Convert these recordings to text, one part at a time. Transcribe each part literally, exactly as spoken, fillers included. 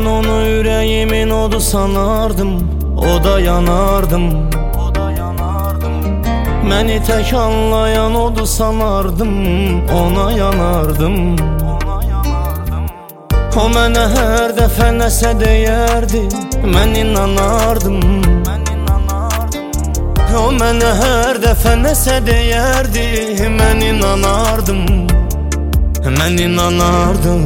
Ben onu yüreğimin odu sanardım, o da yanardım. Məni tek anlayan odu sanardım, ona yanardım. O mənə hər dəfə nəsə deyərdi, mən inanardım. O mənə hər dəfə nəsə deyərdi, mən inanardım. Mən inanardım.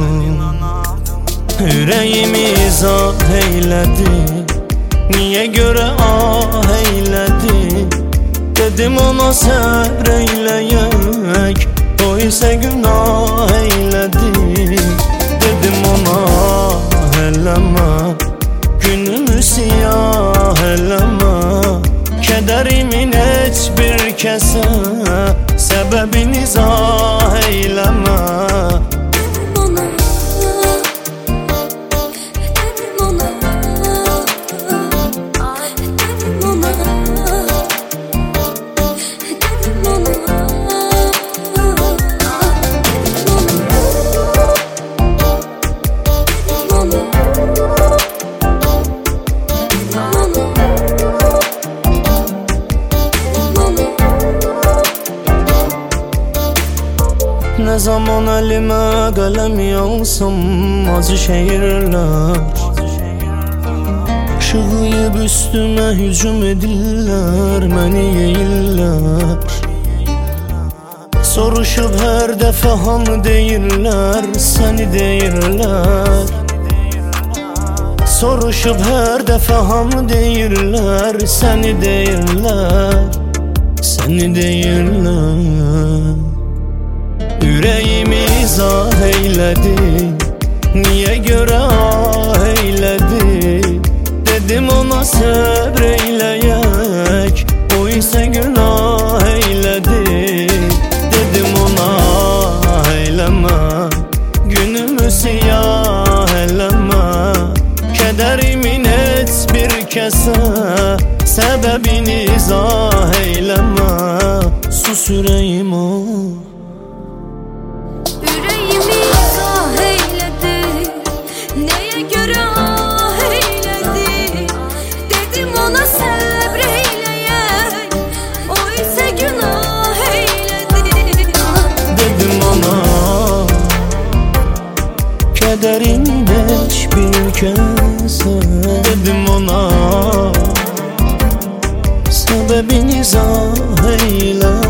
Ürəyimi izah eylədi, niyə görə ah eylədi? Dedim ona səbr eyləyək, o isə günah eylədi. Dedim ona eləmə, günümü siyah eləmə. Kədərimin heç bir kəsə səbəbini izah eyləmə. Ne zaman elime kalem alsam acı şehirler, şığıyıp üstüme hücum edirlər, məni yeyirlər. Soruşup her defa hamı deyirlər, səni deyirlər. Soruşup her defa hamı deyirlər, səni deyirlər. Səni deyirlər. Ürəyimi izah eylədi, niyə görə ah eylədi? Dedim ona səbr eyləyək, o isə günah eylədi. Dedim ona eyləmə, günümü siyah eləmə. Kədərimin heç bir kəsə səbəbini izah eyləmə. Sus ürəyim o, yüreğimi izah eyledi, neye göre ah eyledi? Dedim ona səbr eyləyək, o isə günah eyledi. dedim ona kədərin heç bir kəsə. Dedim ona səbəbini izah eylə.